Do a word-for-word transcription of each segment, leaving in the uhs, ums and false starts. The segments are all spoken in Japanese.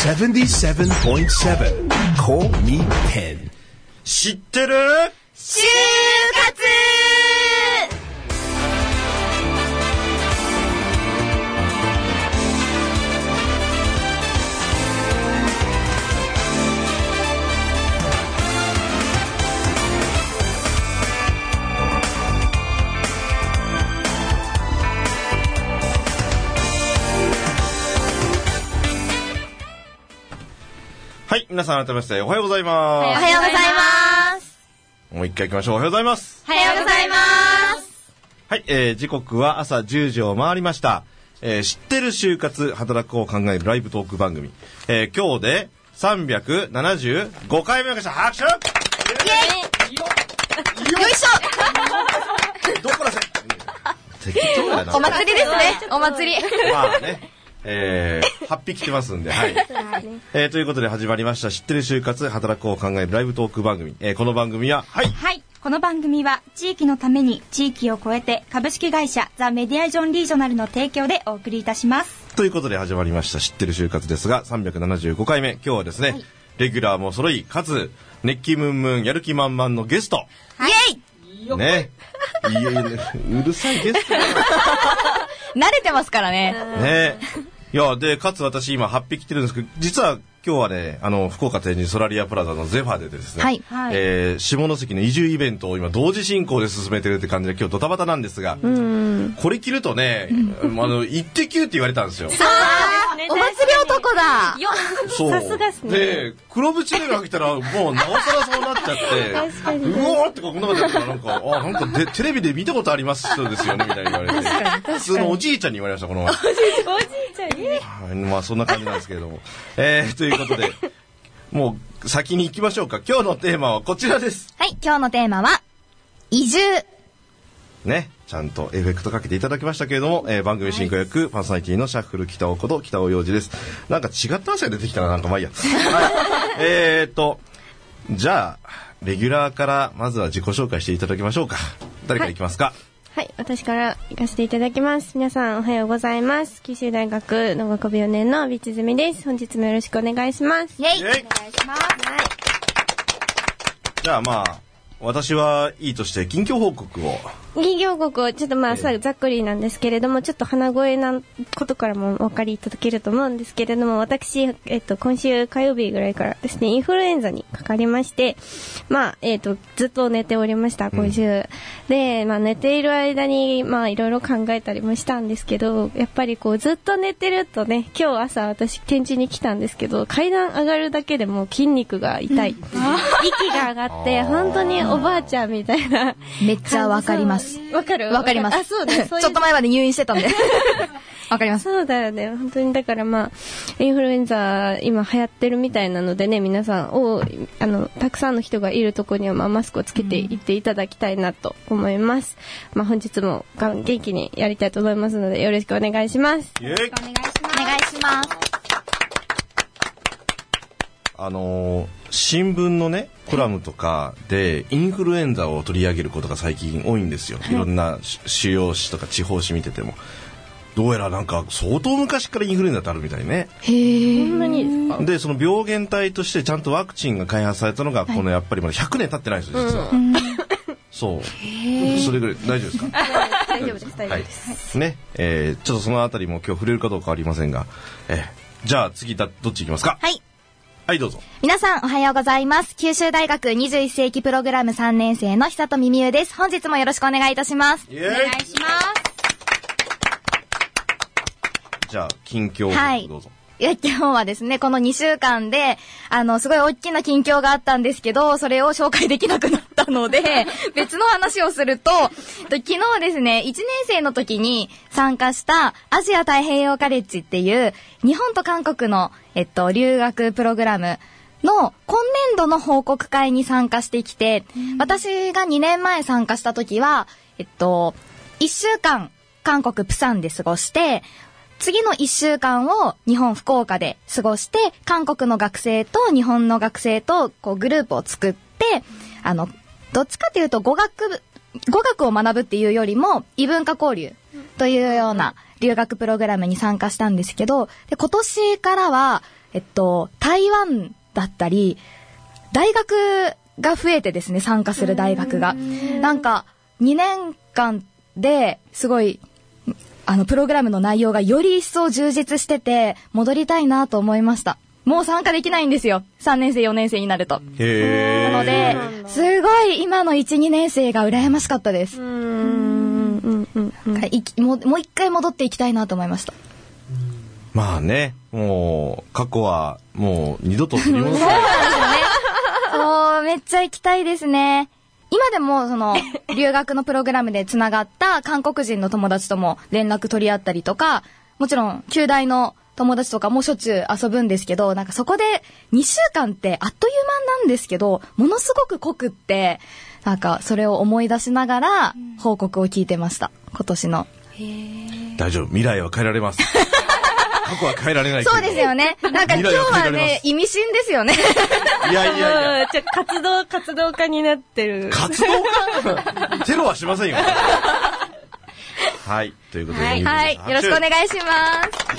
セブンティーセブンポイントセブン Call me Pen。 知ってる就活。 はい、皆さん改めましておはようございます。 おはようございます。 もう一回行きましょう。おはようございます。 おはようございます。 はい、えー、時刻は朝じゅうじを回りました。えー、知ってる就活働くを考えるライブトーク番組、えー、今日でさんびゃくななじゅうごかいめました。拍手。イエイ。よいしょ。 どこらせ適当やな。 お祭りですね。お祭り。 まあね、えー、はっぴきてますんで、はい。えー、ということで始まりました知ってる就活働くを考えるライブトーク番組、えー、この番組ははい、 はい、この番組は地域のために地域を超えて株式会社ザ・メディアジョンリージョナルの提供でお送りいたします。 ということで始まりました知ってる就活ですがさんびゃくななじゅうごかいめ、今日はですね、はい、レギュラーも揃いかつ熱気ムンムンやる気満々のゲスト、 はい、イエイね、いやいやうるさいゲスト慣れてますからね。 ね、いやでかつ私今はっぴきてるんですけど、実は今日はね、あの福岡天神ソラリアプラザのゼファーでですね、はい、えー、下関の移住イベントを今同時進行で進めてるって感じで今日ドタバタなんですが、うんこれ着るとね、あのイッテ Q って言われたんですよ。 あー、お祭り男だ。 そうさすがですね。で黒縁で履いたらもうなおさらそうなっちゃってうおーってこんなことやったらなんかあなんかでテレビで見たことあります人ですよねみたいに言われて普通のおじいちゃんに言われましたこの前。おじいちゃんに、はい、まあそんな感じなんですけれども、えー、ということでもう先に行きましょうか。今日のテーマはこちらです。 はい、今日のテーマは移住ね、ちゃんとエフェクトかけていただきましたけれども、えー、番組進行役、はい、パーソナリティのシャッフル北尾こと北尾洋二です。なんか違った汗が出てきたらなんかまあいいや、はい、えーっとじゃあレギュラーからまずは自己紹介していただきましょうか。誰からいきますか。 はい、はい、私から行かせていただきます。皆さんおはようございます。九州大学農学部よねんのビチズミです。本日もよろしくお願いします。 イエイ、 お願いします。はい、 じゃあまあ私はいいとして近況報告を近況報告をちょっとまあさ、えー、ざっくりなんですけれども、ちょっと鼻声なことからもお分かりいただけると思うんですけれども、私、えっと、今週火曜日ぐらいからですねインフルエンザにかかりまして、まあえっとずっと寝ておりました今週、うん、で、まあ、寝ている間にまあいろいろ考えたりもしたんですけど、やっぱりこうずっと寝てるとね、今日朝私天神に来たんですけど階段上がるだけでもう筋肉が痛い、うん、息が上がって本当におばあちゃんみたいな。 めっちゃわかります。 わかるわかります。 あ、そうね。そういうちょっと前まで入院してたんで。わかります。 そうだよね。本当にだからまあインフルエンザ今流行ってるみたいなのでね、皆さんをあのたくさんの人がいるところにはまあマスクをつけていっていただきたいなと思います。うん、まあ本日も元気にやりたいと思いますのでよろしくお願いします。 よろしくお願いします。お願いします。 あのー、新聞のねコラムとかでインフルエンザを取り上げることが最近多いんですよ。いろんな主要紙とか地方紙見ててもどうやらなんか相当昔からインフルエンザってあるみたいね。 へー、 そんなにですか。 でその病原体としてちゃんとワクチンが開発されたのがこのやっぱりまだひゃくねん経ってないんですよ実は。うん、そうそれぐらい大丈夫ですか。 大丈夫です大丈夫です、 はい、ね、えー、ちょっとそのあたりも今日触れるかどうかありませんが、えー、じゃあ次だどっち行きますか。 はいはいどうぞ。 皆さんおはようございます。九州大学にじゅういっ世紀プログラムさんねん生の久富美優です。本日もよろしくお願いいたします。 お願いします。 じゃあ近況報告どうぞ。 はい、いや今日はですねこのにしゅうかんであのすごい大きな近況があったんですけど、それを紹介できなくなったので別の話をすると昨日ですねいちねん生の時に参加したアジア太平洋カレッジっていう日本と韓国のえっと留学プログラムの今年度の報告会に参加してきて、うん、私がにねんまえ参加した時はえっといっしゅうかん韓国プサンで過ごして、次のいっしゅうかんを日本福岡で過ごして、韓国の学生と日本の学生とこうグループを作って、あのどっちかというと語学語学を学ぶっていうよりも異文化交流というような留学プログラムに参加したんですけど、で今年からはえっと、台湾だったり、大学が増えてですね、参加する大学が。なんか、にねんかんですごい、あの、プログラムの内容がより一層充実してて、戻りたいなと思いました。もう参加できないんですよ。さんねん生、よねん生になると。 へー。 なので、すごい今のいち、にねん生が羨ましかったです。 うんうんうんうん、 いきもう、もう一回戻っていきたいなと思いました。 まあね、もう、過去はもう二度と取り戻せない。 そう、めっちゃ行きたいですね。今でも、その、留学のプログラムでつながった韓国人の友達とも連絡取り合ったりとか、もちろん、旧大の友達とかもしょっちゅう遊ぶんですけど、なんかそこでにしゅうかんってあっという間なんですけど、ものすごく濃くって、なんかそれを思い出しながら報告を聞いてました。今年の。 大丈夫。未来は変えられます。過去は変えられないけど。 そうですよね。なんか今日はね、意味深ですよね。 いやいやいや。 ちょ活動、活動家になってる。 活動家テロはしませんよ。はい。ということで。 はい。はい。よろしくお願いします。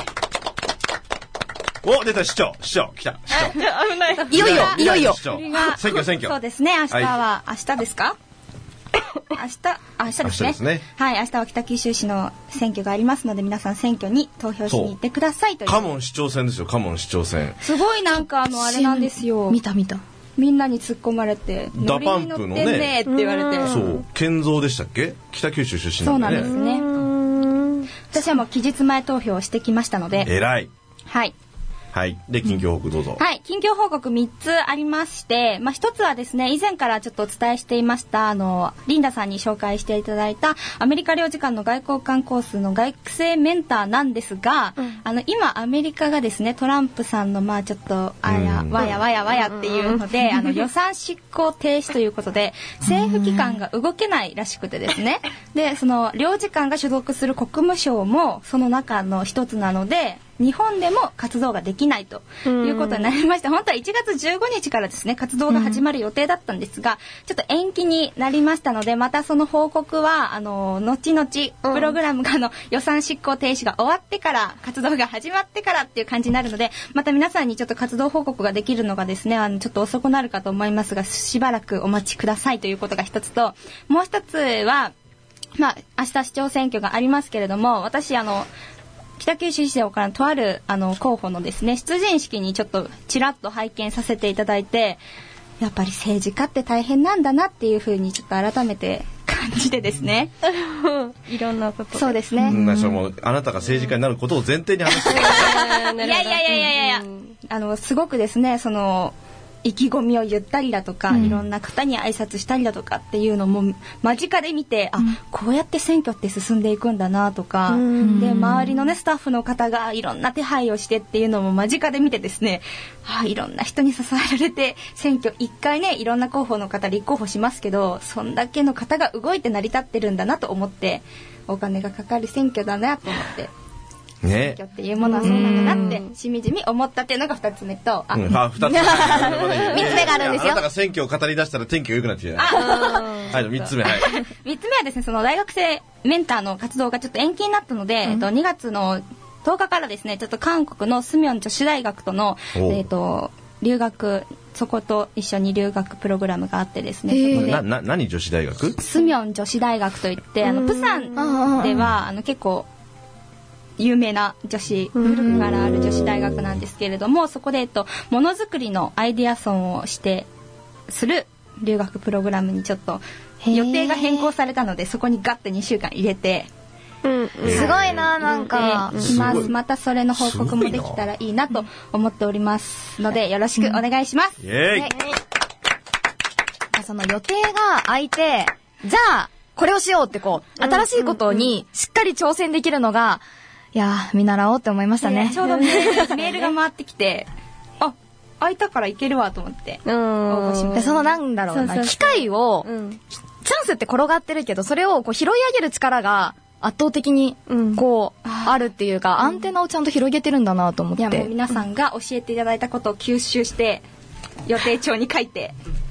お、出た、市長、市長、来た、市長。 危ない。 いよいよ、いよいよ。 選挙、選挙。 そうですね、明日は、明日ですか明日、明日ですね。 ですね。 はい、明日は北九州市の選挙がありますので、皆さん選挙に投票しに行ってくださいという。 カモン市長選ですよ、カモン市長選。 すごいなんかあの、あれなんですよ。 見た見た。 みんなに突っ込まれて、 ダパンプのね、 って言われて。 そう、健三でしたっけ？北九州出身なんでね。 そうなんですね。私はもう期日前投票をしてきましたので。 偉い。 はい。 はい。で、近況報告どうぞ。 はい。近況報告みっつありまして、まあ、ひとつはですね、以前からちょっとお伝えしていました、あの、リンダさんに紹介していただいた、アメリカ領事館の外交官コースの学生メンターなんですが、うん、あの、今、アメリカがですね、トランプさんの、まあ、ちょっと、あや、わやわやわやっていうので、あの、予算執行停止ということで、政府機関が動けないらしくてですね、で、その、領事館が所属する国務省も、その中の一つなので、日本でも活動ができないということになりまして、本当はいちがつじゅうごにちからですね、活動が始まる予定だったんですが、ちょっと延期になりましたので、またその報告は、あの、後々、プログラムが、あの、予算執行停止が終わってから、活動が始まってからっていう感じになるので、また皆さんにちょっと活動報告ができるのがですね、あの、ちょっと遅くなるかと思いますが、しばらくお待ちくださいということが一つと、もう一つは、まあ、明日市長選挙がありますけれども、私、あの、北九州市長からとあるあの候補のですね出陣式にちょっとちらっと拝見させていただいて、やっぱり政治家って大変なんだなっていうふうにちょっと改めて感じてですねいろんなことそうですね、 うん、もうあなたが政治家になることを前提に話してるいやいやいやいやいやいや、あのすごくですねその意気込みを言ったりだとか、うん、いろんな方に挨拶したりだとかっていうのも間近で見て、うん、あこうやって選挙って進んでいくんだなとか、うん、で周りのねスタッフの方がいろんな手配をしてっていうのも間近で見てですね、あいろんな人に支えられて選挙いっかいねいろんな候補の方立候補しますけど、そんだけの方が動いて成り立ってるんだなと思って、お金がかかる選挙だなと思って。 ね、 選挙っていうものはそうなんだなってしみじみ思ったっていうのがふたつめと、 あ、うん、あふたつめみっつめがあるんですよ。 あなたが選挙を語り出したら天気が良くなってきた。はい、みっつめ、はい。 みっつめはですね、その大学生メンターの活動がちょっと延期になったので、うん、えっとにがつのとおかからですね、ちょっと韓国のスミョン女子大学とのえっと留学、そこと一緒に留学プログラムがあってですね、そこでなな何女子大学？ スミョン女子大学といって、あのプサンではあの結構有名な女子、古くからある女子大学なんですけれども、そこで、えっと、ものづくりのアイデアソンをしてする留学プログラムにちょっと予定が変更されたので、そこにガッてにしゅうかん入れて、 うん、すごいな、なんか、 えー、します。またそれの報告もできたらいいなと思っておりますので、よろしくお願いします。 イエーイ。 その予定が空いて、じゃあこれをしようってこう新しいことにしっかり挑戦できるのが、いやー見習おうって思いましたね。 ちょうどメールが回ってきて、あ、空いたからいけるわと思って応募しました。 そのなんだろうな、そうそうそう、機会を、うん、チャンスって転がってるけど、それをこう拾い上げる力が圧倒的にこう、うん、あるっていうか、アンテナをちゃんと広げてるんだなと思って。 いやもう皆さんが教えていただいたことを吸収して予定帳に書いて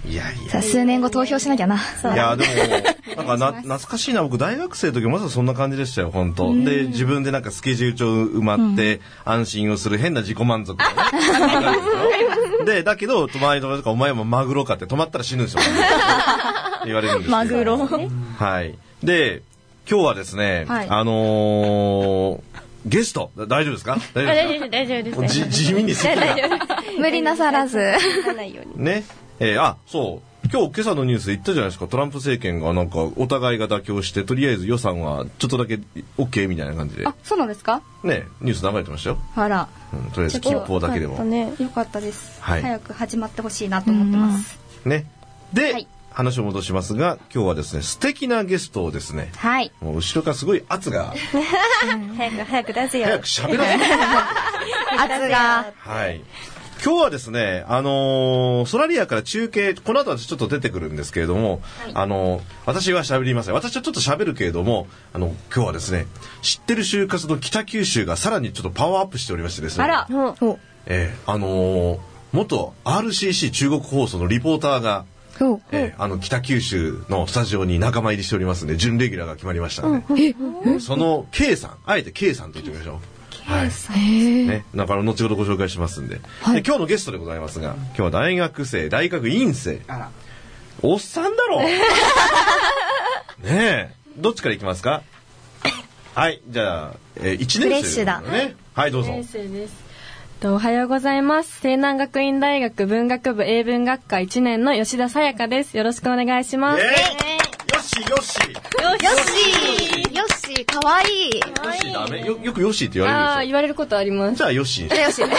いやいや。 さあ、数年後投票しなきゃな。 いや、でも、なんかな、懐かしいな。僕、大学生の時まさにそんな感じでしたよ、本当で、自分でなんかスケジュール帳埋まって、安心をする変な自己満足がね。で、だけど、隣の友達とか、お前もマグロかって止まったら死ぬんですよ。言われるんですけど。 マグロ。 はい。で、今日はですね、はい、あのー、ゲスト、大丈夫ですか？大丈夫ですか？ 大丈夫です。 じ地味に好きな。 無理なさらず。 ね。えー、あ、そう。今日今朝のニュース言ったじゃないですか。トランプ政権がなんかお互いが妥協して、とりあえず予算はちょっとだけ OK みたいな感じで。 あ、そうなんですか？ ね、ニュース流れてましたよ。 あら。 うん、とりあえず金峰だけでも。 ね、よかったです。 はい。 早く始まってほしいなと思ってます。 ね。で、はい、話を戻しますが、今日はですね、素敵なゲストをですね。 はい。 もう後ろからすごい圧が。 早く早く出せよ。 早く喋らせて。 圧が。 はい。今日はですね、あのー、オーストラリアから中継、この後はちょっと出てくるんですけれども、はい、あのー、私は喋りません。私はちょっと喋るけれども、あの、今日はですね、知ってる就活の北九州がさらにちょっとパワーアップしておりましてですね。 あら、 えー、あのー、元 アールシーシー 中国放送のリポーターが、えー、あの北九州のスタジオに仲間入りしておりますので、準レギュラーが決まりましたので、その K さん、あえて K さんと言ってみましょう。はい、ね、なんか後ほどご紹介しますんで、はい、で今日のゲストでございますが、今日は大学生、大学院生、おっさんだろう。ねえ、どっちからいきますか。はい、じゃあ、えー、いちねん生、ね、フレッシュだね。はい、どうぞ。 いちねん生です。おはようございます。西南学院大学文学部英文学科いちねんの吉田さやかです。よろしくお願いします。 よしよしよしよし、かわいい。 よしダメ。よよくよしって言われるでしょ。 ああ、言われることあります。 じゃあよし。 よし。 はい。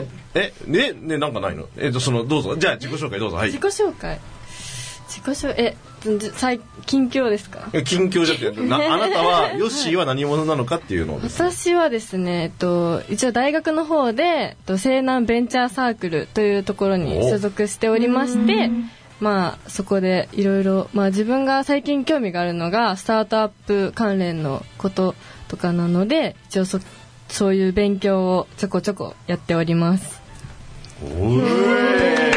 え、ねねなんかないの？えっとそのどうぞ。じゃあ自己紹介どうぞ。はい。 自己紹介。自己紹介え最近況ですか？ 近況じゃなくて、なあなたはヨッシーは何者なのかっていうのをですね。 私はですね、えっと一応大学の方で、えっと、西南ベンチャーサークルというところに所属しておりまして。まあ、そこでいろいろ、まあ、自分が最近興味があるのがスタートアップ関連のこととかなので、一応 そ, そういう勉強をちょこちょこやっております。 おー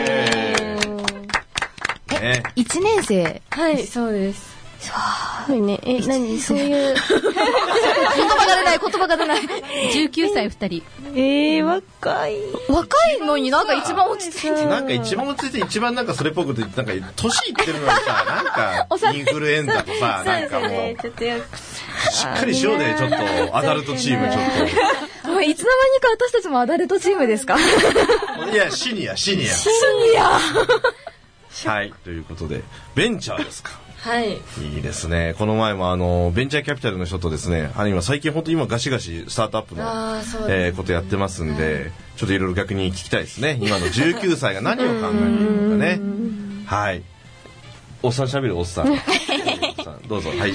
え、いちねん生？ はい、そうです。 すごいね。え、何そういう言葉が出ない、言葉が出ない。 じゅうきゅうさいふたり。 えー、若い。 若いのになんか一番落ち着いて。 なんか一番落ち着いて一番なんかそれっぽくて、なんか年いってるのにさ、なんかインフルエンザとさ、なんかもうしっかりしようで、ちょっとアダルトチームちょっと。いつの間にか私たちもアダルトチームですか？ いや、シニア、シニア。 シニア。 はい、ということでベンチャーですか。 はい。 いいですね。この前もあのベンチャーキャピタルの人とですね、あの今最近本当に今ガシガシスタートアップの、えー、ことやってますんで、はい、ちょっといろいろ逆に聞きたいですね。今のじゅうきゅうさいが何を考えているのかね。はい。おっさん喋るおっさん。おっさんどうぞ。はい。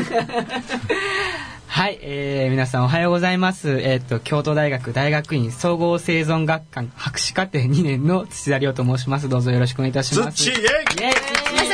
はい、えー、皆さんおはようございます。えっと京都大学大学院総合生存学科博士課程にねんの土田亮と申します。どうぞよろしくお願いいたします。 土イエイ。 お久しぶりです。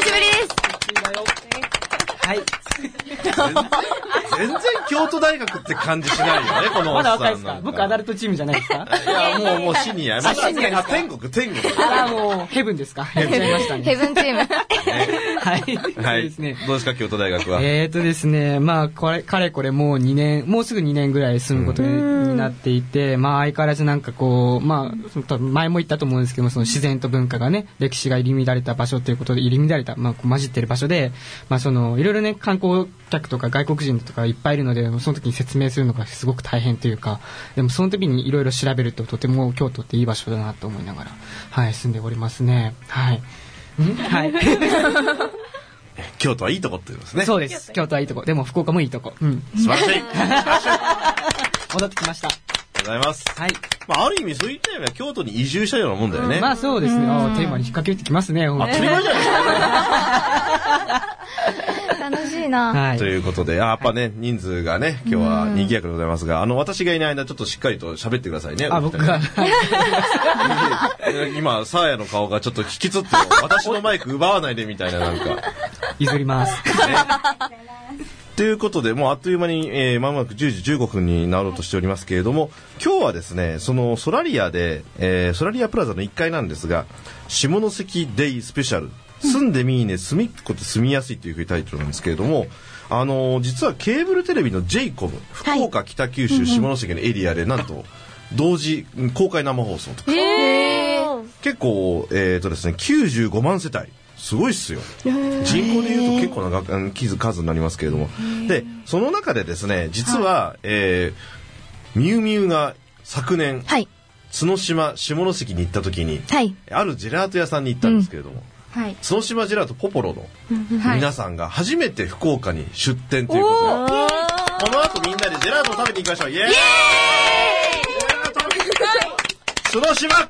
はい。 全然京都大学って感じしないよね、このおっさん。 まだ若いですか？僕アダルトチームじゃないですか？ いや、もうもうシニア。まだ天国天国。 ああ、もうヘブンですか？やっちゃいましたね。 ヘブンチーム。 はい。 はい。ですね。どうですか京都大学は？ えーとですね、まあこれかれこれもうにねん、もうすぐにねんぐらい住むことになっていて、まあ相変わらずなんかこう、まあ前も言ったと思うんですけども、その自然と文化がね、歴史が入り乱れた場所ということで入り乱れた、まあ混じってる場所で、まあそのいろいろね観光客とか外国人とかいっぱいいるので、その時に説明するのがすごく大変というか、でもその時にいろいろ調べるととても京都っていい場所だなと思いながら、はい、住んでおりますね。はい。はい。 京都はいいとこって言うんですね。 そうです。京都はいいとこ。でも福岡もいいとこ。うん。 素晴らしい。 戻ってきました。 ありがとうございます。 はい。 まあある意味そういった意味では京都に移住したようなもんだよね。 うん、まあそうですね。あテーマに引っ掛けてきますね。 当たり前じゃないですか。 楽しいな。 はい。ということで、やっぱね人数がね今日は賑やかでございますが、あの私がいない間ちょっとしっかりと喋ってくださいね。 あ僕が。 今サーヤの顔がちょっと引きつって私のマイク奪わないでみたいななんか。 譲ります。ね、 ということで、もうあっという間に、えー、まもなくじゅうじじゅうごふんになろうとしておりますけれども、今日はですね、そのソラリアで、えー、ソラリアプラザのいっかいなんですが、下関デイスペシャル、住んでみーね、住みっこって住みやすいというふうにタイトルなんですけれども、あのー、実はケーブルテレビの ジェイコム、福岡、北九州、下関のエリアで、なんと、同時公開生放送とか。結構、えーとですね、きゅうじゅうごまん世帯。すごいっすよ。人口でいうと結構な数になりますけれども。で、その中でですね、実は、はい、えー、ミュウミュウが昨年、はい、角島、下関に行った時に、はい、あるジェラート屋さんに行ったんですけれども、うん、はい、角島ジェラートポポロの皆さんが初めて福岡に出店ということで、はい、この後みんなでジェラートを食べに行きましょう。イエーイ！角島！角島！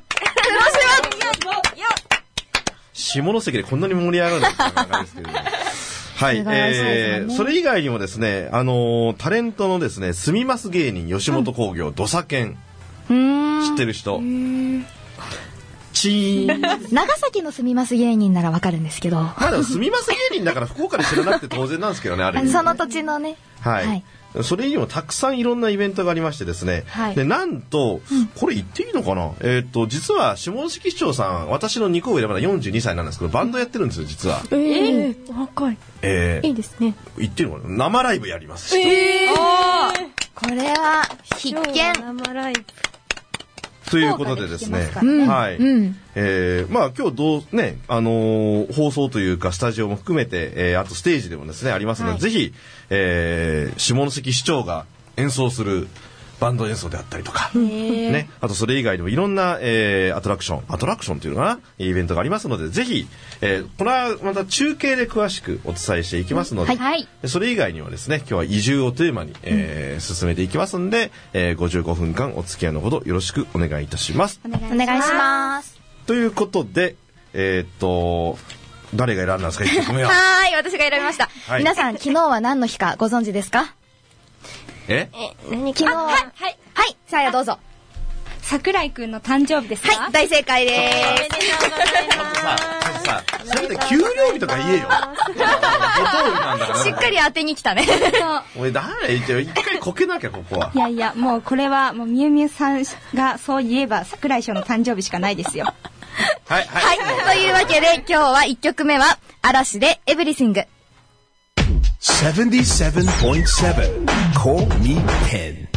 下関でこんなに盛り上がるんですかですけれども。はい、えー、それ以外にもですね、あのー、タレントのですね、住みます芸人吉本興業、うん、ドサケン。知ってる人？チー長崎の住みます芸人ならわかるんですけど。 まあでも住みます芸人だから福岡で知らなくて当然なんですけどね、あれ、ね。 その土地のね。 はい。はい、それ以上もたくさんいろんなイベントがありましてですね、はい、でなんと、うん、これ言っていいのかな、えー、っと実は下関市長さん、私のにこ上でまだよんじゅうにさいなんですけど、バンドやってるんですよ実は。 えー、若い、 えー、 いいですね。 言ってるのかな、生ライブやります。 えー、これは必見。 生ライブということでですね、はい、うん、えー、まあ今日どうね、あのー、放送というかスタジオも含めて、えー、あとステージでもですねありますので、はい、ぜひ、えー、下関市長が演奏するバンド演奏であったりとか、ね、あとそれ以外にもいろんな、えー、アトラクション、アトラクションというのかな、イベントがありますので、ぜひ、えー、これはまた中継で詳しくお伝えしていきますので、はい、それ以外にはですね、今日は移住をテーマに、えーうん、進めていきますので、えー、ごじゅうごふんかんお付き合いのほどよろしくお願いいたします。 お願いします。 ということで、えー、っと、誰が選んだんですか、いっきょくめは。 はい、私が選びました。はい、皆さん、昨日は何の日かご存知ですか？ ええ、何昨日は、はい、はい、はい、さあやどうぞ。 桜井くんの誕生日ですか？ はい、大正解です。 おめでとうございます。 さあ、さあ、せめて給料日とか言えよ。 しっかり当てに来たね。 俺誰言ってよ、一回こけなきゃここは。 いやいや、もうこれはもうみゆみゆさんがそう言えば桜井翔の誕生日しかないですよ。 はい、はい、 はい。というわけで今日はいっきょくめは嵐でエブリシング。 セブンティーセブンポイントセブン Call Me Pen。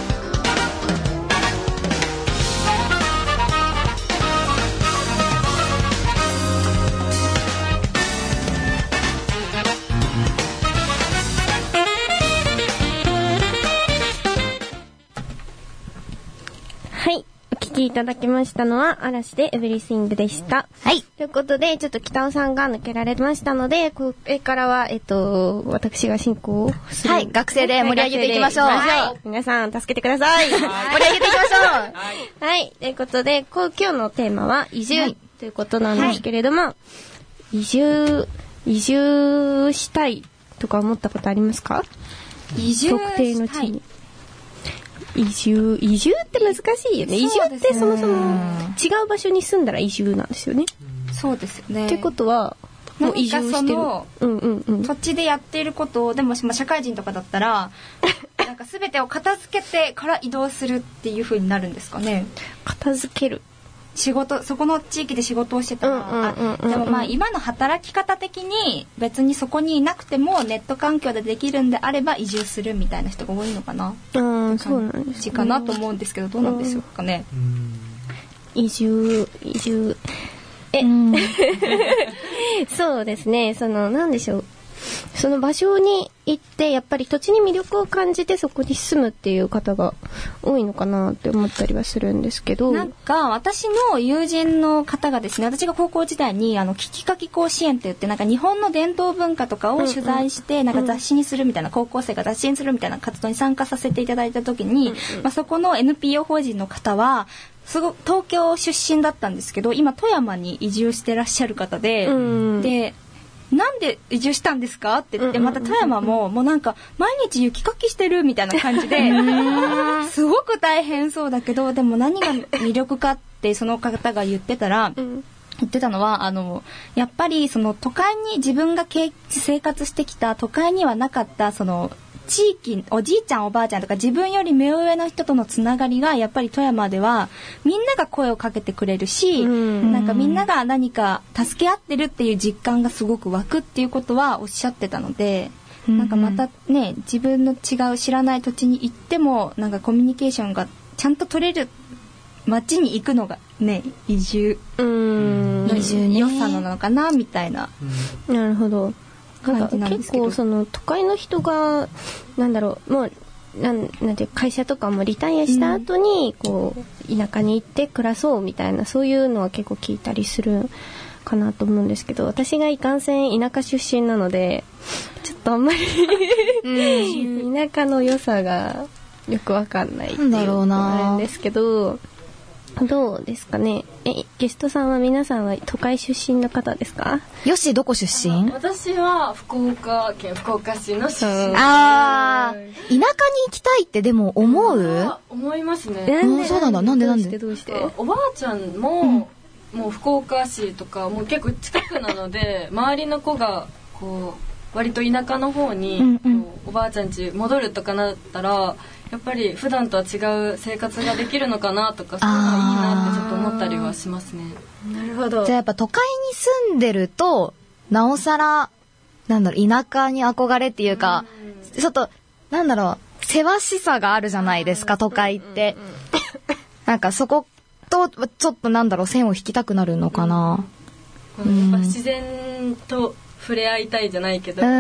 はい。お聞きいただきましたのは嵐でエブリシングでした。 はい。 ということで、ちょっと北尾さんが抜けられましたので、これからは、えっと、私が進行する。 はい。学生で盛り上げていきましょう。 はい。皆さん、助けてください。盛り上げていきましょう。はい。はい。ということで、こう今日のテーマは移住、はい、ということなんですけれども、はい、移住、移住したいとか思ったことありますか？ 移住特定の地に。移住、移住って難しいよね。移住ってそもそも違う場所に住んだら移住なんですよね。 そうですよね。 ってことは、もう移住してる。 うんうんうん。土地でやっていることを、でも社会人とかだったら、なんか全てを片付けてから移動するっていう風になるんですかね。 片付ける。 仕事、そこの地域で仕事をしてたら、でもまあ今の働き方的に別にそこにいなくてもネット環境でできるんであれば移住するみたいな人が多いのかな。 うん、そうなんです、 ね。かなと思うんですけど、どうなんでしょうかね。 移住、移住。え、そうですね。その、なんでしょう。その場所に行ってやっぱり土地に魅力を感じてそこに住むっていう方が多いのかなって思ったりはするんですけど、 なんか私の友人の方がですね、私が高校時代にあの危機夏期甲子園って言ってなんか日本の伝統文化とかを取材して、うんうん、なんか雑誌にするみたいな、高校生が雑誌にするみたいな活動に参加させていただいた時に、うんうん、まあ、そこの エヌピーオー 法人の方はすご東京出身だったんですけど今富山に移住してらっしゃる方で、うん、でなんで移住したんですかって言って、また富山ももうなんか毎日雪かきしてるみたいな感じですごく大変そうだけど、でも何が魅力かってその方が言ってたら、 言ってたのは、あのやっぱりその都会に自分が生活してきた都会にはなかったその地域、おじいちゃんおばあちゃんとか自分より目上の人とのつながりがやっぱり富山ではみんなが声をかけてくれるし、うん、なんかみんなが何か助け合ってるっていう実感がすごく湧くっていうことはおっしゃってたので、うん、なんかまたね自分の違う知らない土地に行ってもなんかコミュニケーションがちゃんと取れる街に行くのがね移住の良さなのかなみたいな、 うん、なるほど。なんか結構その都会の人がなんだろうもうなんなんていう会社とかもリタイアした後にこう田舎に行って暮らそうみたいなそういうのは結構聞いたりするかなと思うんですけど、私がいかんせん田舎出身なのでちょっとあんまりうん、田舎の良さがよくわかんないっていうのがあるんですけど、どうですかね。え、ゲストさんは皆さんは都会出身の方ですか？ よし、どこ出身？ 私は福岡県福岡市の出身。 ああ、田舎に行きたいってでも思う？ 思いますね。 なんで？そうなんだ。なんでなんで？ どうして？ おばあちゃんも、うん、もう福岡市とかもう結構近くなので周りの子がこう割と田舎の方に、うんうん、おばあちゃん家戻るとかなったら。やっぱり普段とは違う生活ができるのかなとかそういうのがいいなってちょっと思ったりはしますね。 なるほど。 じゃあやっぱ都会に住んでるとなおさらなんだろう田舎に憧れっていうか、うん、ちょっとなんだろうせわしさがあるじゃないですか都会って、うんうんうん、なんかそことちょっとなんだろう線を引きたくなるのかな、 うん、やっぱ自然と触れ合いたいじゃないけど、うん、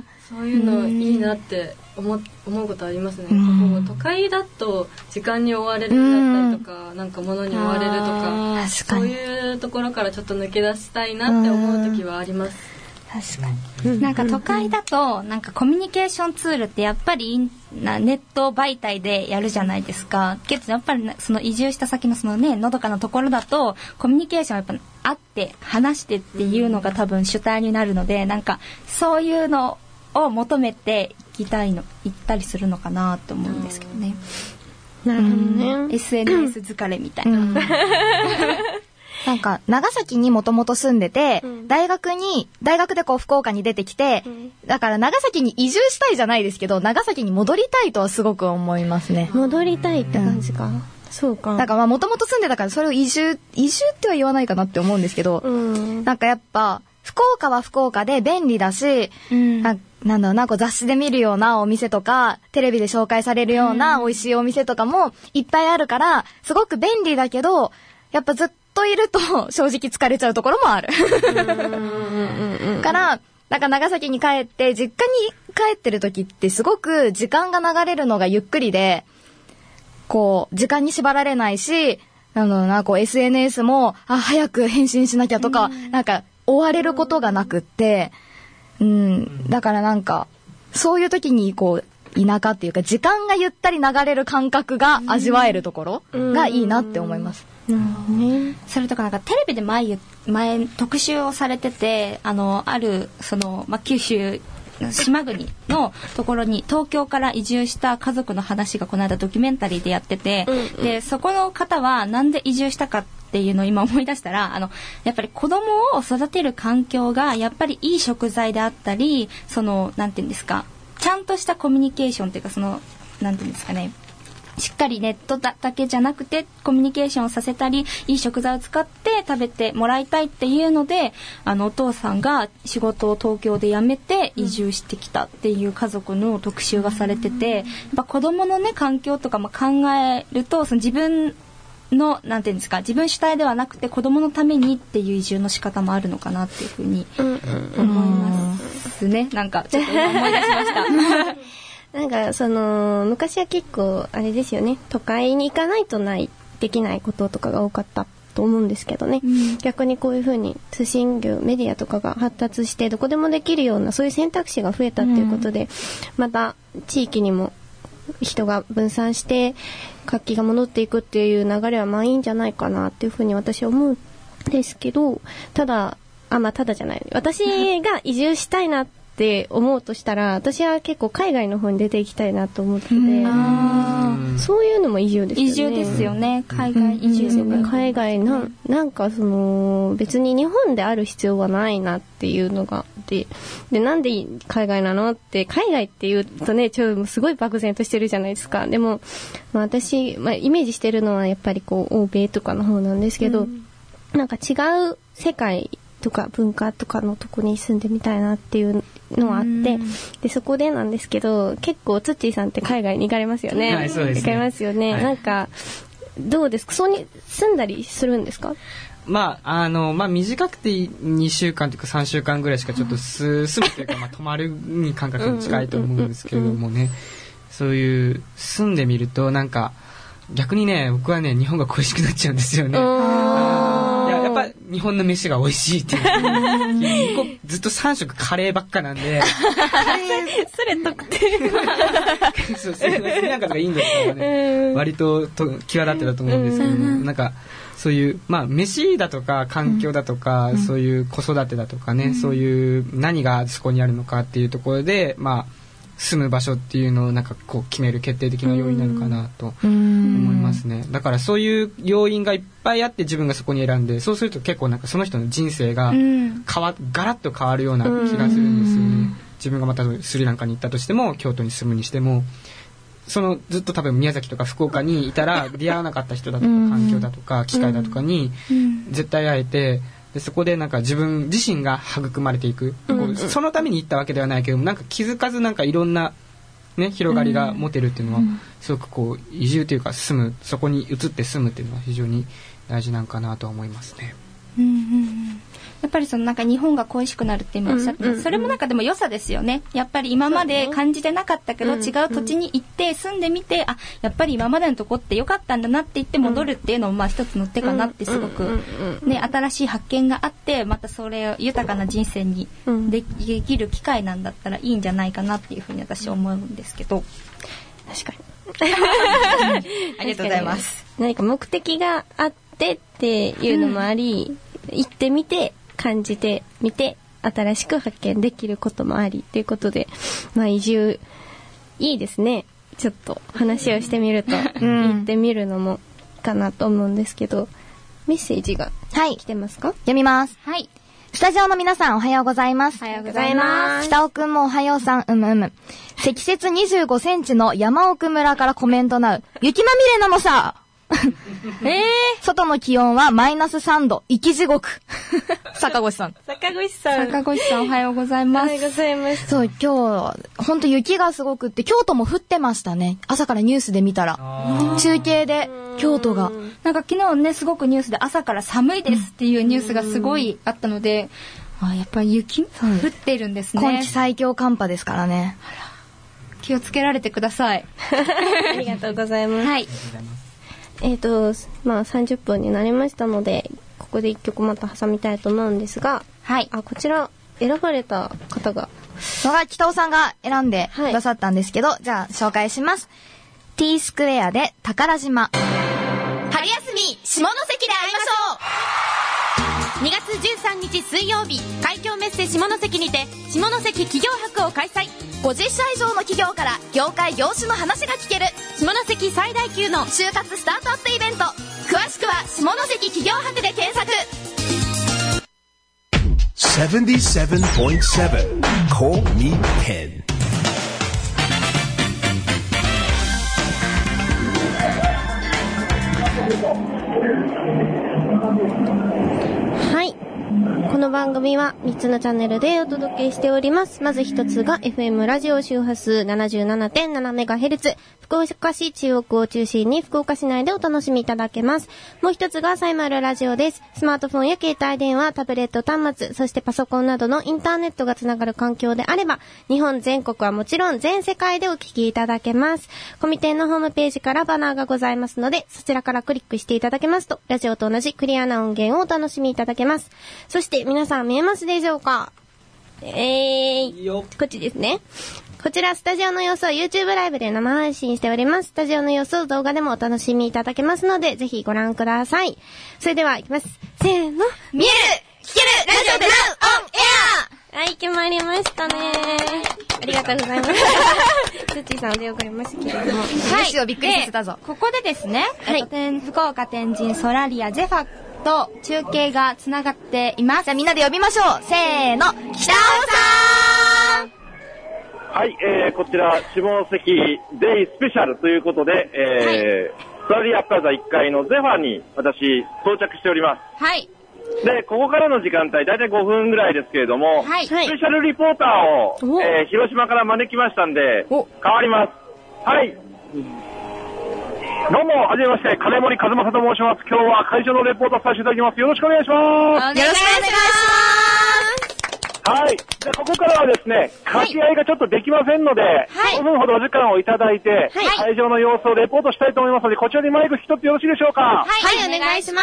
そういうのいいなって思, 思うことありますね、うん、都会だと時間に追われるだったりとか、うん、なんか物に追われるとかそういうところからちょっと抜け出したいなって思う時はあります。 確かになんか都会だとなんかコミュニケーションツールってやっぱりなネット媒体でやるじゃないですか。けどやっぱりその移住した先のそのねのどかなところだとコミュニケーションはやっぱ会って話してっていうのが多分主体になるので、なんかそういうのを求めて行きたいの行ったりするのかなと思うんですけどね。 なるほどね。 エスエヌエス 疲れみたいな。 なんか長崎にもともと住んでて、うん、大学に大学でこう福岡に出てきて、うん、だから長崎に移住したいじゃないですけど長崎に戻りたいとはすごく思いますね。 戻りたいって感じか、うん、そうか。 だからもともと住んでたからそれを移住移住っては言わないかなって思うんですけど、うん、なんかやっぱ福岡は福岡で便利だし、うん、な, なんだろうなこう雑誌で見るようなお店とかテレビで紹介されるような美味しいお店とかもいっぱいあるからすごく便利だけどやっぱずっといると正直疲れちゃうところもあるからなんか長崎に帰って実家に帰ってる時ってすごく時間が流れるのがゆっくりでこう時間に縛られないしなんだろうなこう エスエヌエス もあ早く返信しなきゃとか、うん、なんか追われることがなくって、うん、だからなんかそういう時にこう田舎っていうか時間がゆったり流れる感覚が味わえるところがいいなって思います。 うんね、それとかなんかテレビで前前特集をされててあのあるその、まあ、九州島国のところに東京から移住した家族の話がこの間ドキュメンタリーでやってて、うんうん、でそこの方はなんで移住したかっていうのを今思い出したらあのやっぱり子供を育てる環境がやっぱりいい食材であったりそのなんていうんですかちゃんとしたコミュニケーションっていうかそのなんていうんですかねしっかりネット だ, だけじゃなくてコミュニケーションをさせたりいい食材を使って食べてもらいたいっていうのであのお父さんが仕事を東京で辞めて移住してきたっていう家族の特集がされててやっぱ子供のね環境とかも考えるとその自分のなんていうんですか自分主体ではなくて子供のためにっていう移住の仕方もあるのかなっていうふうに思いますね。なんかちょっと今思い出しましたなんかその昔は結構あれですよね都会に行かないとないできないこととかが多かったと思うんですけどね、うん、逆にこういう風に通信業メディアとかが発達してどこでもできるようなそういう選択肢が増えたっていうことで、うん、また地域にも人が分散して活気が戻っていくっていう流れはまあいいんじゃないかなっていう風に私は思うんですけどただあまあただじゃない私が移住したいなってって思うとしたら、私は結構海外の方に出ていきたいなと思ってて、そういうのも移住ですよね。 移住ですよね。海外移住ですよね。 海外な、なんかその別に日本である必要はないなっていうのがあって、でなんで海外なのって海外って言うとね、ちょっとすごい漠然としてるじゃないですか。でも、まあ、私、まあ、イメージしてるのはやっぱりこう欧米とかの方なんですけど、うん、なんか違う世界とか文化とかのとこに住んでみたいなっていうのはあって、うん、でそこでなんですけど、結構ツッチーさんって海外に行かれますよね。 はい、そうですね。 行かれますよね。はい、なんかどうですか？そうに住んだりするんですか？ まああのまあ、短くてにしゅうかんというかさんしゅうかんぐらいしかちょっとす住むというか、まあ、泊まるに感覚に近いと思うんですけれどもね、そういう住んでみるとなんか逆にね、僕はね日本が恋しくなっちゃうんですよね。やっぱ日本の飯が美味しいっていうずっとさん食カレーばっかなんでカレーそれ特定そうスリランカとかインドとかはね割とと際立ってたと思うんですけど、なんかそういうまあ飯だとか環境だとか、うん、そういう子育てだとかね、うん、そういう何がそこにあるのかっていうところでまあ住む場所っていうのをなんかこう決める決定的な要因なのかなと思いますね。だからそういう要因がいっぱいあって自分がそこに選んで、そうすると結構なんかその人の人生が変わガラッと変わるような気がするんですよね。自分がまたスリランカに行ったとしても京都に住むにしても、そのずっと多分宮崎とか福岡にいたら出会わなかった人だとか環境だとか機会だとかに絶対会えて、でそこでなんか自分自身が育まれていく、うん、そのために行ったわけではないけども、なんか気づかずなんかいろんな、ね、広がりが持てるっていうのは、うん、すごくこう移住というか住む、そこに移って住むっていうのは非常に大事なんかなと思いますね。 うんうんうん、やっぱりそのなんか日本が恋しくなるって今おっしゃって、うんうんうん、それもなんかでも良さですよね。やっぱり今まで感じてなかったけど、ね、違う土地に行って住んでみて、あ、やっぱり今までのとこって良かったんだなって言って戻るっていうのもまあ一つの手かなってすごく、ね、新しい発見があって、またそれを豊かな人生にできる機会なんだったらいいんじゃないかなっていうふうに私は思うんですけど。 確かにありがとうございます。 何か目的があってっていうのもあり、うん、行ってみて感じてみて新しく発見できることもありということで、まあ移住いいですね。ちょっと話をしてみると、うん、行ってみるのもかなと思うんですけど、メッセージが来てますか？ はい、読みます。 はい。 スタジオの皆さんおはようございます。 おはようございます。 北尾くんもおはようさん、うむうむ。積雪にじゅうごセンチの山奥村からコメントなう。雪まみれなのさえー、外の気温はマイナスさんど、生き地獄。坂越さん。 坂越さん。 坂越さんおはようございます。 おはようございます。 そう、今日、ほんと雪がすごくって、京都も降ってましたね。朝からニュースで見たら。中継で、京都が。 なんか昨日ね、すごくニュースで朝から寒いですっていうニュースがすごいあったので、あ、やっぱり雪降ってるんですね。 今季最強寒波ですからね。 あら、気をつけられてください。 ありがとうございます。 はい。 えっと、まあさんじゅっぷんになりましたので、ここでいっきょくまた挟みたいと思うんですが、 はい。 あ、こちら選ばれた方が、 のが北尾さんが選んでくださったんですけど、はい、じゃあ紹介します。T スクエアで宝島。 春休み下関で会いましょう。にがつじゅうさんにち水曜日、海峡メッセ下関にて下関企業博を開催。 ごじゅっしゃ以上の企業から業界業種の話が聞ける下関最大級の就活スタートアップイベント。詳しくは下関企業博で検索。 セブンティーセブンポイントセブン Call Me Pen。 はい。この番組はみっつのチャンネルでお届けしております。まずひとつが エフエム ラジオ周波数 ななじゅうななてんななメガヘルツ。福岡市中央区を中心に福岡市内でお楽しみいただけます。もう一つがサイマルラジオです。スマートフォンや携帯電話、タブレット端末、そしてパソコンなどのインターネットがつながる環境であれば、日本全国はもちろん全世界でお聞きいただけます。コミテンのホームページからバナーがございますので、そちらからクリックしていただけますと、ラジオと同じクリアな音源をお楽しみいただけます。そして皆さん見えますでしょうか？えー、こっちですね。こちらスタジオの様子を YouTube ライブで生配信しております。スタジオの様子を動画でもお楽しみいただけますので、ぜひご覧ください。それでは行きます。せーの。 見える聞けるラジオでラウオンエア。 はい、決まりましたね。ありがとうございます。つっちーさん出遅れましたけれども。 はい。よしをびっくりさせたぞ。 ここでですね、はい、福岡天神ソラリアゼファと中継がつながっています。 じゃあみんなで呼びましょう。せーの、北尾さん。 はい、えー、こちら下関デイスペシャルということで、えー、はい、ソラリアプラザいっかいのゼファに私到着しております。 はい。 で、ここからの時間帯、だいたいごふんぐらいですけれども、はい、スペシャルリポーターを、えー、広島から招きましたんで、変わります。はい。どうも、はじめまして、金森和正と申します。今日は会場のレポートをさせていただきます。よろしくお願いします。よろしくお願いします。はい。で、ここからはですね、掛け合いがちょっとできませんので、はい、ごふんほどお時間をいただいて、はい、会場の様子をレポートしたいと思いますので、こちらにマイク引き取ってよろしいでしょうか。 はい、はい、お願いします。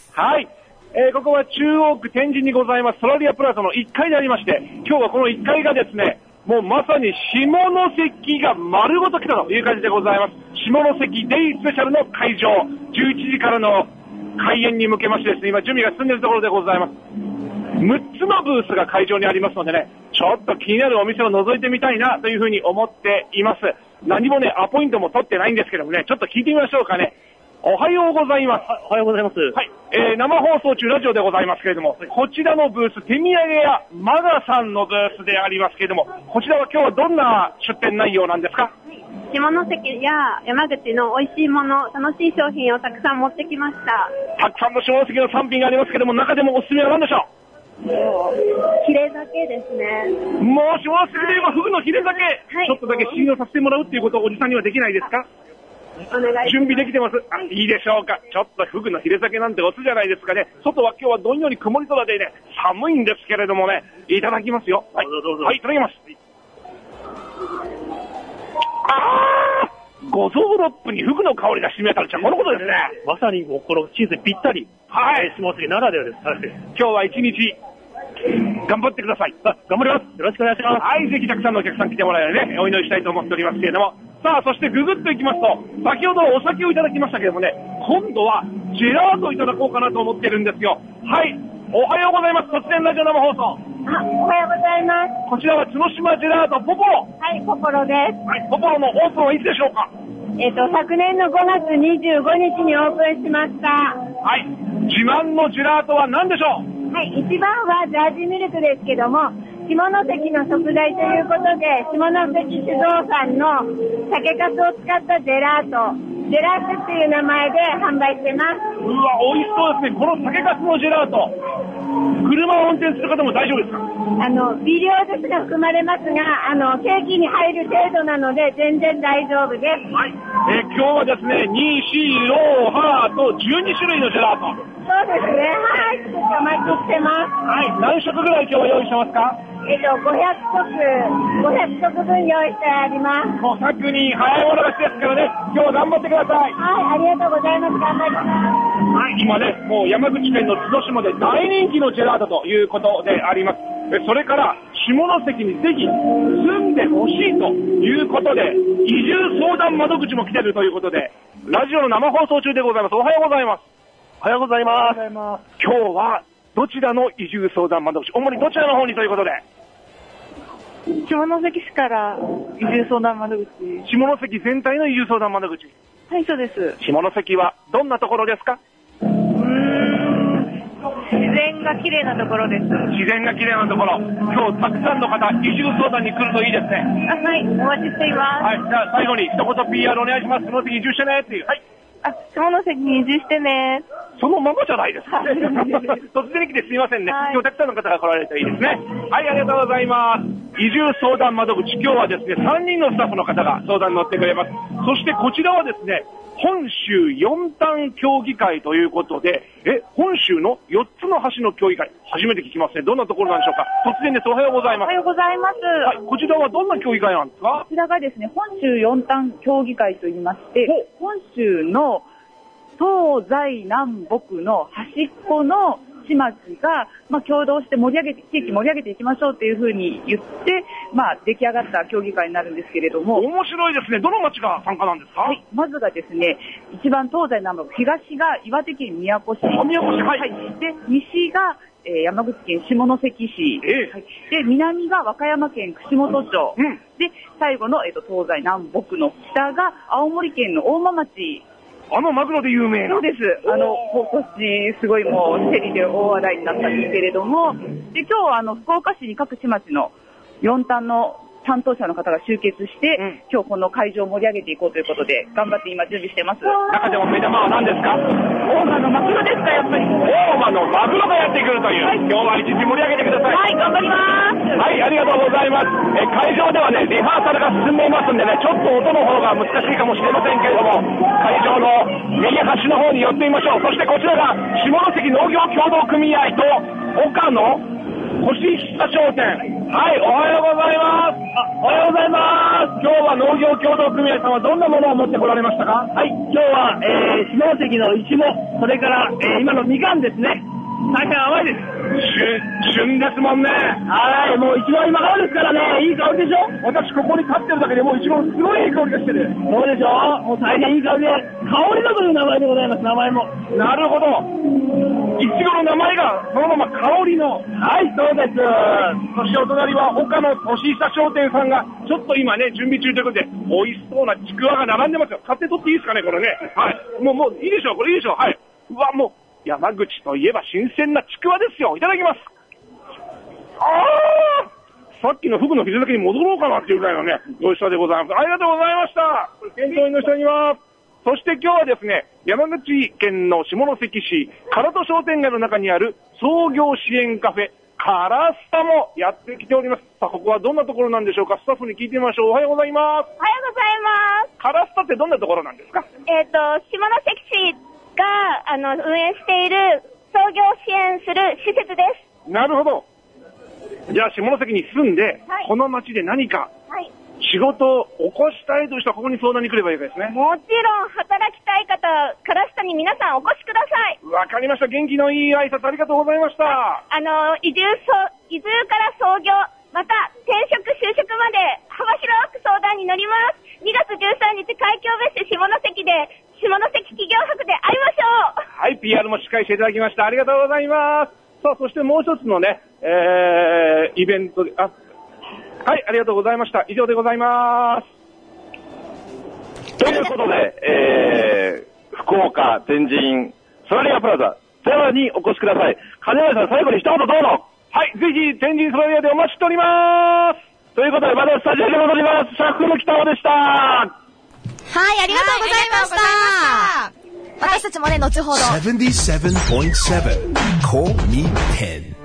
はい。えー、ここは中央区天神にございますソラリアプラザのいっかいでありまして、今日はこのいっかいがですね、もうまさに下関が丸ごと来たという感じでございます。下関デイスペシャルの会場、じゅういちじからの開演に向けましてですね、今準備が進んでいるところでございます。むっつのブースが会場にありますのでね、ちょっと気になるお店を覗いてみたいなというふうに思っています。何もね、アポイントも取ってないんですけどもね、ちょっと聞いてみましょうかね。おはようございます。 おはようございます。 はい。えー、生放送中ラジオでございますけれども、こちらのブース、手土産屋マガさんのブースでありますけれども、こちらは今日はどんな出店内容なんですか？ 下関や山口の美味しいもの、楽しい商品をたくさん持ってきました。 たくさんの下関の産品がありますけども、中でもおすすめは何でしょう？ ヒレ酒ですね。 もう下関で言えばフグのヒレ酒、はい、ちょっとだけ信用させてもらうっていうことをおじさんにはできないですか？ お願いします。 準備できてます。あ、いいでしょうか。ちょっとフグのヒレ酒なんておつじゃないですかね。外は今日はどんより曇り空でね、寒いんですけれどもね、いただきますよ。はい、どうぞどうぞ。はい、いただきます。あー、五臓六腑にフグの香りが染み渡るちゃこのことですね。 まさにこのチーズにぴったり。はい。下関ならではです。はい、 今日は一日頑張ってください。 あ、頑張ります。よろしくお願いします。 はい、ぜひたくさんのお客さん来てもらえるようにね、お祈りしたいと思っておりますけれども。さあ、そしてググッといきますと、先ほどお酒をいただきましたけれどもね、今度はジェラートをいただこうかなと思ってるんですよ。はい、おはようございます。突然ラジオ生放送。 あ、おはようございます。 こちらは角島ジェラートポポロ。 はい、ポポロです。 はい、ポポロのオープンはいつでしょうか？ えっと、昨年のごがつにじゅうごにちにオープンしました。 はい、自慢のジェラートは何でしょう？ はい、一番はジャージーミルクですけども、下関の食材ということで、下関酒造さんの酒粕を使ったジェラート、ジェラートっていう名前で販売してます。 うわ、美味しそうですね。この酒粕のジェラート、車を運転する方も大丈夫ですか？ あの、微量ですが含まれますが、あの、ケーキに入る程度なので全然大丈夫です。 はい。えー、今日はですね、に、し、ろ、はとじゅうにしゅるいのジェラート。 そうですね。はい。お待ちしてます。 はい。何食ぐらい今日は用意してますか？ えっと、ごひゃくしょく、ごひゃくしょくぶん用意してあります。 ごひゃくにん早い者勝ちですからね、今日は頑張ってください。 はい、ありがとうございます。頑張ります。 はい、今ね、もう山口県の角島で大人気のジェラートということであります。それから、下関にぜひ住んでほしいということで、移住相談窓口も来てるということで、ラジオの生放送中でございます。おはようございます。 おはようございます。 今日はどちらの移住相談窓口、主にどちらの方にということで、 下関市から移住相談窓口。 下関全体の移住相談窓口。 はい、そうです。 下関はどんなところですか？ うーん、自然が綺麗なところです。 自然が綺麗なところ。今日たくさんの方、移住相談に来るといいですね。 あ、はい、お待ちしています。 はい、じゃあ最後に一言 ピーアール お願いします。下関移住してねっていう。はい。 あ、下関に移住してね。 そのままじゃないですか。突然来てすみませんね。はい、今日たくさんの方が来られるといいですね。はい、ありがとうございます。移住相談窓口、今日はですね、さんにんのスタッフの方が相談に乗ってくれます。そしてこちらはですね、本州四端協議会ということで、え、本州のよっつの橋の協議会、初めて聞きますね。どんなところなんでしょうか。突然です。おはようございます。 おはようございます。 はい、こちらはどんな協議会なんですか？ こちらがですね、本州四端協議会といいまして、本州の東西南北の端っこの市町が、まあ、共同して盛り上げて、地域盛り上げていきましょうというふうに言って、まあ、出来上がった協議会になるんですけれども。 面白いですね。どの町が参加なんですか？ はい。まずがですね、一番東西南北、東が岩手県宮古市。 宮古市、はい。はい。 で、西が、 えー、山口県下関市、えーはい、で南が和歌山県串本町、うん、で最後の、えー、と東西南北の北が青森県の大間町。 あのマグロで有名な。 そうです。あの今年すごいもう競りで大話題になったんですけれども、で今日はあの福岡市に各市町のよん単の担当者の方が集結して、うん、今日この会場を盛り上げていこうということで頑張って今準備してます。 中でも目玉は何ですか？ 大間のマグロですか？やっぱり大間のマグロがやってくるという、はい、今日は一日盛り上げてください。 はい、頑張ります。 はい、ありがとうございます。え会場ではねリハーサルが進んでいますんでね、ちょっと音の方が難しいかもしれませんけれども、会場の右端の方に寄ってみましょう。そしてこちらが下関農業協同組合と岡野星下商店。はい、おはようございます。あ、おはようございます。今日は農業協同組合さんはどんなものを持ってこられましたか？ はい、今日は、えー、下関のイチゴ、それから、えー、今のみかんですね。大変甘いです。 旬、旬ですもんね。 はい、もうイチゴは今からですからね、いい香りでしょ？ 私ここに立ってるだけでもうイチゴすごいいい香りがしてる。 そうでしょ？もう大変いい香りで、香りだという名前でございます、名前も。 なるほど。イチゴの名前がそのまま香りの。 はい、そうです。 そしてお隣は岡野年下商店さんがちょっと今ね準備中ということで美味しそうなちくわが並んでますよ。買って取っていいですかねこれね。はい。もうもういいでしょう、これいいでしょう。はい。うわ、もう山口といえば新鮮なちくわですよ。いただきます。あー、さっきのフグの水だけに戻ろうかなっていうぐらいのね美味しさでございます。ありがとうございました。店頭員の人にはそして今日はですね、山口県の下関市唐戸商店街の中にある創業支援カフェカラスタもやってきております。さあ、ここはどんなところなんでしょうか。スタッフに聞いてみましょう。おはようございます。 おはようございます。 カラスタってどんなところなんですか？ えっ、ー、と、下関市があの運営している創業支援する施設です。 なるほど。じゃあ下関に住んで、はい、この町で何か、はい仕事を起こしたいという人はここに相談に来ればいいですね。 もちろん働きたい方、カラスタに皆さんお越しください。 わかりました。元気のいい挨拶ありがとうございました。 あの移住そ移住から創業、また転職就職まで幅広く相談に乗ります。にがつじゅうさんにち海峡別市下関で下関企業博で会いましょう。 はい、ピーアール もしっかりしていただきました。ありがとうございます。さあ、そしてもう一つのね、えー、イベントであはい、ありがとうございました。以上でございます。ということで、えー、福岡、天神、ソラリアプラザ、ゼロにお越しください。金谷さん、最後に一言どうぞ。はい、ぜひ、天神ソラリアでお待ちしております。ということで、またスタジオに戻ります。シャッフル北尾でした。 はい、ありがとうございました。はい、私たちもね、後ほど。 ななじゅうななてんなな Call Me テン。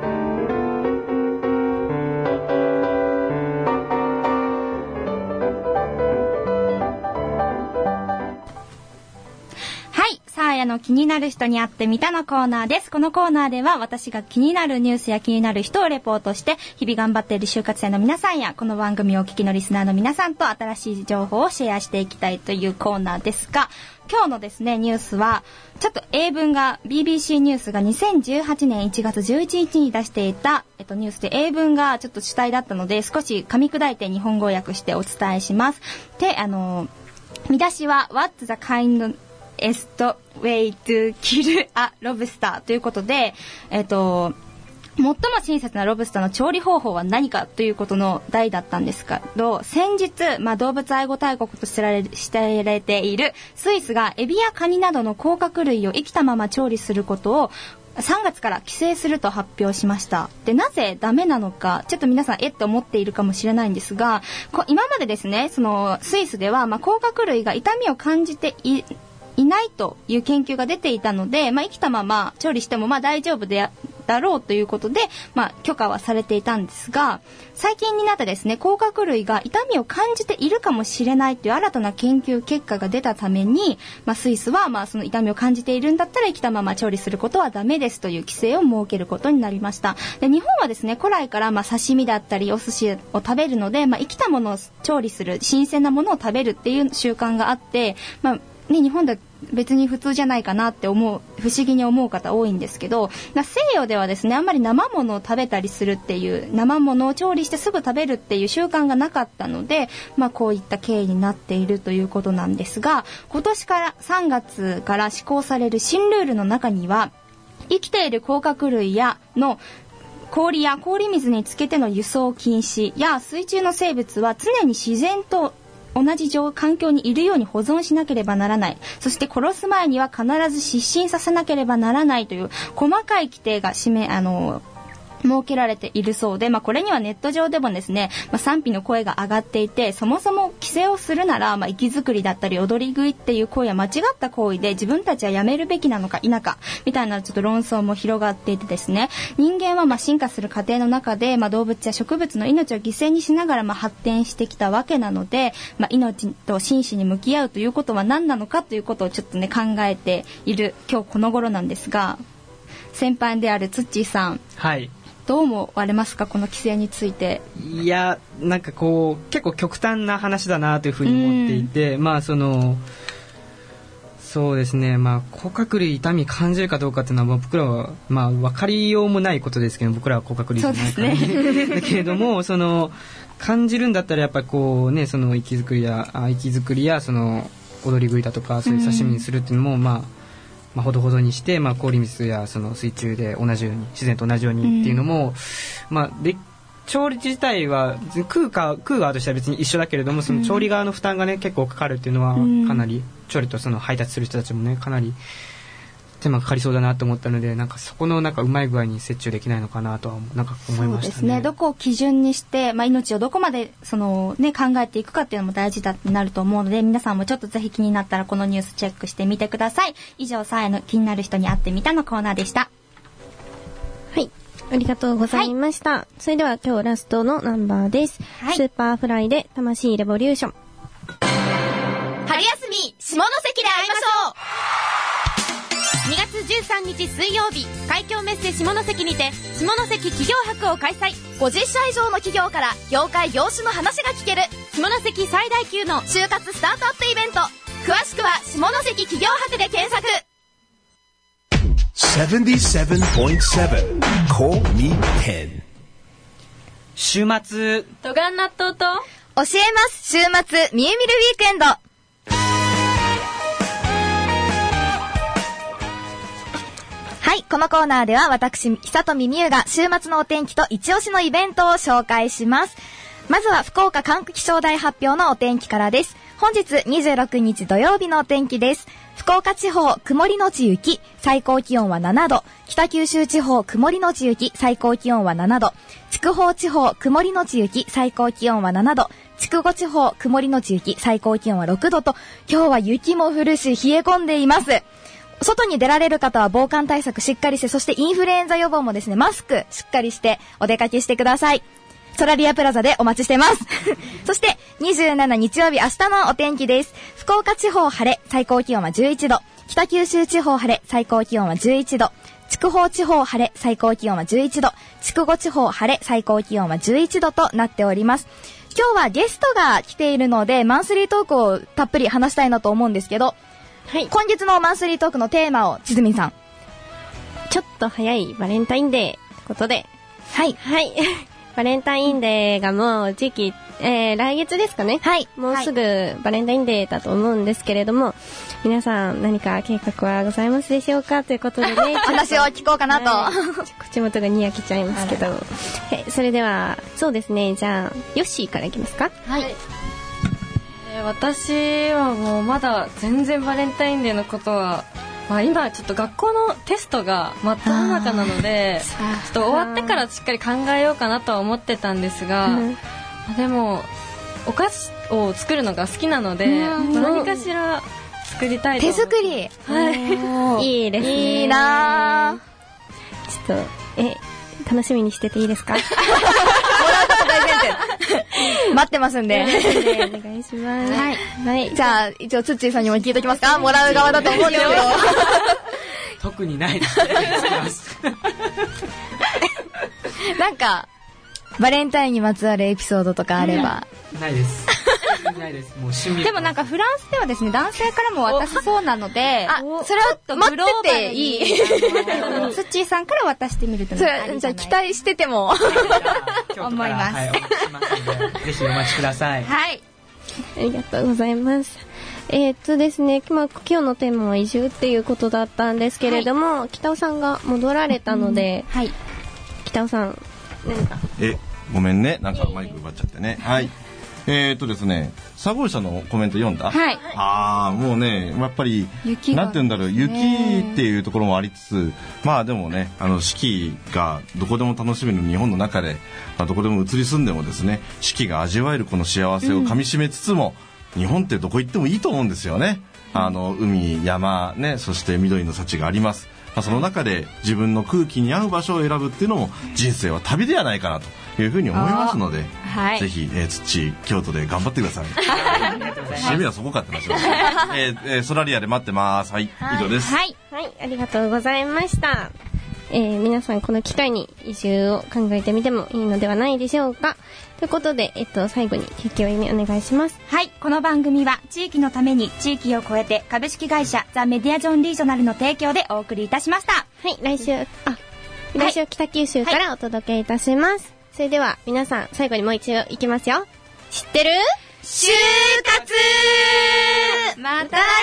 さあやの気になる人に会ってみたのコーナーです。このコーナーでは私が気になるニュースや気になる人をレポートして日々頑張っている就活生の皆さんやこの番組をお聞きのリスナーの皆さんと新しい情報をシェアしていきたいというコーナーですが、今日のですねニュースはちょっと英文が ビービーシー ニュースがにせんじゅうはちねんいちがつじゅういちにちに出していた、えっと、ニュースで英文がちょっと主体だったので少し噛み砕いて日本語訳してお伝えします。で、あの見出しは What's the kind best way to kill a lobster ということで、えっと最も親切なロブスターの調理方法は何かということの題だったんですけど、先日、まあ、動物愛護大国と知られ、知られているスイスがエビやカニなどの甲殻類を生きたまま調理することをさんがつから規制すると発表しました。で、なぜダメなのか、ちょっと皆さんえっと思っているかもしれないんですが、今までですね、そのスイスでは、まあ、甲殻類が痛みを感じていいないという研究が出ていたので、まあ、生きたまま調理してもまあ大丈夫でだろうということで、まあ、許可はされていたんですが、最近になってですね、甲殻類が痛みを感じているかもしれないという新たな研究結果が出たために、まあ、スイスはまあその痛みを感じているんだったら生きたまま調理することはダメですという規制を設けることになりました。で、日本はですね、古来からまあ刺身だったりお寿司を食べるので、まあ、生きたものを調理する、新鮮なものを食べるっていう習慣があって、まあね、日本では別に普通じゃないかなって思う、不思議に思う方多いんですけど、西洋ではですね、あんまり生ものを食べたりするっていう、生ものを調理してすぐ食べるっていう習慣がなかったので、まあこういった経緯になっているということなんですが、今年からさんがつから施行される新ルールの中には、 生きている甲殻類やの氷や氷水につけての輸送禁止や、水中の生物は常に自然と同じ環境にいるように保存しなければならない。そして殺す前には必ず失神させなければならないという細かい規定が締め、あの、設けられているそうで、まあ、これにはネット上でもですね、まあ、賛否の声が上がっていて、そもそも規制をするなら、まあ、息づくりだったり踊り食いっていう行為は間違った行為で、自分たちはやめるべきなのか否かみたいなちょっと論争も広がっていてですね、人間はまあ進化する過程の中で、まあ、動物や植物の命を犠牲にしながらまあ発展してきたわけなので、まあ、命と真摯に向き合うということは何なのかということをちょっとね考えている今日この頃なんですが、先輩であるツッチーさん、 はい、 どう思われますか、この規制について。 いや、なんかこう結構極端な話だなというふうに思っていて、まあそのそうですね、まあ甲殻類痛み感じるかどうかっていうのは僕らはまあ分かりようもないことですけど、僕らは甲殻類じゃないから、ね、そうですねだけれども、その感じるんだったらやっぱりこうね、その息づくりやあ息づくりやその踊り食いだとかそういう刺身にするっていうのも、まあまあ、ほどほどにして、まあ、氷水やその水中で同じように自然と同じようにっていうのも、うん、まあ、で調理自体は食うか食う側としては別に一緒だけれども、その調理側の負担がね結構かかるっていうのはかなり、うん、調理とその配達する人たちもねかなり手間かかりそうだなと思ったので、なんかそこのなんかうまい具合に折衷できないのかなとはなんか思いましたね。そうですね、 どこを基準にして、まあ、命をどこまでその、ね、考えていくかっていうのも大事だってなると思うので、皆さんもちょっとぜひ気になったらこのニュースチェックしてみてください。以上、さあやの気になる人に会ってみたのコーナーでした。 はい、ありがとうございました、はい、それでは今日ラストのナンバーです、はい、スーパーフライで魂レボリューション。 春休み下関で会いましょう。にがつじゅうさんにち水曜日、海峡メッセ下関にて下関企業博を開催。 ごじゅっしゃ以上の企業から業界業種の話が聞ける下関最大級の就活スタートアップイベント。詳しくは下関企業博で検索。 ななじゅうななてんなな Call Me テン。 週末トガン納豆と教えます週末みゆみるウィークエンド。はい、このコーナーでは私久富美優が週末のお天気と一押しのイベントを紹介します。まずは福岡管区気象台発表のお天気からです。本日にじゅうろくにち土曜日のお天気です。福岡地方曇りのち雪、最高気温はななど。北九州地方曇りのち雪、最高気温はななど。筑豊地方曇りのち雪、最高気温はななど。筑後地方曇りのち雪、最高気温はろくどと、今日は雪も降るし冷え込んでいます。外に出られる方は防寒対策しっかりして、そしてインフルエンザ予防もですね、マスクしっかりしてお出かけしてください。ソラリアプラザでお待ちしてますそしてにじゅうしちにち曜日、明日のお天気です。福岡地方晴れ、最高気温はじゅういちど。北九州地方晴れ、最高気温はじゅういちど。筑豊地方晴れ、最高気温はじゅういちど。筑後地方晴れ、最高気温はじゅういちどとなっております。今日はゲストが来ているので、マンスリートークをたっぷり話したいなと思うんですけど、はい、今月のマンスリートークのテーマをちずみんさん。 ちょっと早いバレンタインデーってことで、 はいはいバレンタインデーがもう時期、えー、来月ですかね。 はい。 もうすぐバレンタインデーだと思うんですけれども、皆さん何か計画はございますでしょうかということでね。 話を聞こうかなと。はい、 口元がにやけちゃいますけど。えそれでは、そうですね。じゃあ、ヨッシーからいきますか。 はい。えー、私はもうまだ全然バレンタインデーのことは、まあ、今ちょっと学校のテストが真っ只中なのでちょっと終わってからしっかり考えようかなとは思ってたんですが、うん、でもお菓子を作るのが好きなので、うん、何かしら作りたいと思って。 手作り、 はい、いいですね。 いいな。 ちょっとえ楽しみにしてていいですか？もらうこと大前提待ってますんで、 お願いします。 はい、はい、じゃあ一応ツッチーさんにも聞いておきますか？もらう側だと思うんですけど特にないですねなんかバレンタインにまつわるエピソードとかあれば。 ないですないです。もう趣味。 でもなんかフランスではですね、男性からも渡すそうなので、 あ、それは待ってていい。 ツッチーさんから渡してみると、 それじゃあ期待してても思います。 はい、お待ちしますのでぜひお待ちください。 はい。 ありがとうございます。 えー、っとですね、まあ、今日のテーマは移住っていうことだったんですけれども、はい、北尾さんが戻られたので、うん、はい、北尾さん何かえごめんね、なんかマイク奪っちゃってね。はい。えー、っとですね、佐合社のコメント読んだ？ はい。 ああ、もうね、やっぱり、なんて言うんだろう、雪っていうところもありつつ、まあでもね、あの、四季がどこでも楽しめる日本の中で、まあ、どこでも移り住んでもですね、四季が味わえるこの幸せをかみしめつつも、うん、日本ってどこ行ってもいいと思うんですよね。あの、海、山、ね、そして緑の幸があります。まあ、その中で自分の空気に合う場所を選ぶっていうのも人生は旅ではないかなというふうに思いますので、はい、ぜひ、えー、土京都で頑張ってください。趣味はそこかって話です、えーえー、ソラリアで待ってます。はい、はい、以上です。 はい、はい、ありがとうございました。えー、皆さんこの機会に移住を考えてみてもいいのではないでしょうか。ということで、えっと、最後に提供意味お願いします。 はい、この番組は地域のために地域を超えて株式会社ザ・メディアジョン・リージョナルの提供でお送りいたしました。 はい、来週、あ、来週北九州からお届けいたします。はい、それでは皆さん最後にもう一度いきますよ。知ってる？ 就活また来